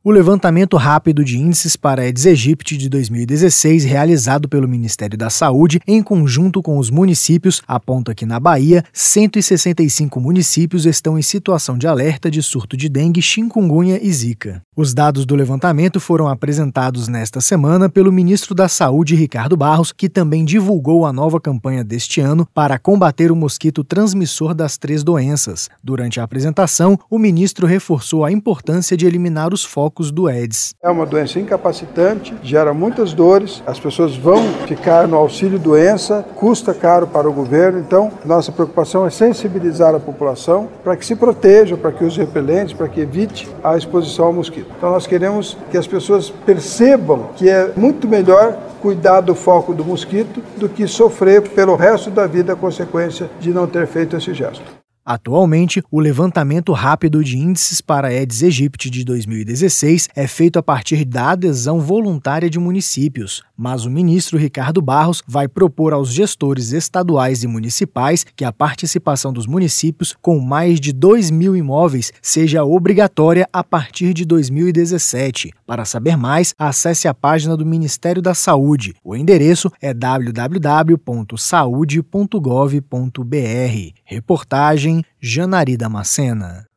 O levantamento rápido de índices para Aedes aegypti de 2016, realizado pelo Ministério da Saúde, em conjunto com os municípios, aponta que na Bahia, 165 municípios estão em situação de alerta de surto de dengue, chikungunya e zika. Os dados do levantamento foram apresentados nesta semana pelo ministro da Saúde, Ricardo Barros, que também divulgou a nova campanha deste ano para combater o mosquito transmissor das 3 doenças. Durante a apresentação, o ministro reforçou a importância de eliminar os focos do Aedes. É uma doença incapacitante, gera muitas dores, as pessoas vão ficar no auxílio-doença, custa caro para o governo, então nossa preocupação é sensibilizar a população para que se proteja, para que use repelentes, para que evite a exposição ao mosquito. Então nós queremos que as pessoas percebam que é muito melhor cuidar do foco do mosquito do que sofrer pelo resto da vida a consequência de não ter feito esse gesto. Atualmente, o levantamento rápido de índices para Aedes aegypti de 2016 é feito a partir da adesão voluntária de municípios, mas o ministro Ricardo Barros vai propor aos gestores estaduais e municipais que a participação dos municípios com mais de 2.000 imóveis seja obrigatória a partir de 2017. Para saber mais, acesse a página do Ministério da Saúde. O endereço é www.saude.gov.br. Reportagem Janari Damascena.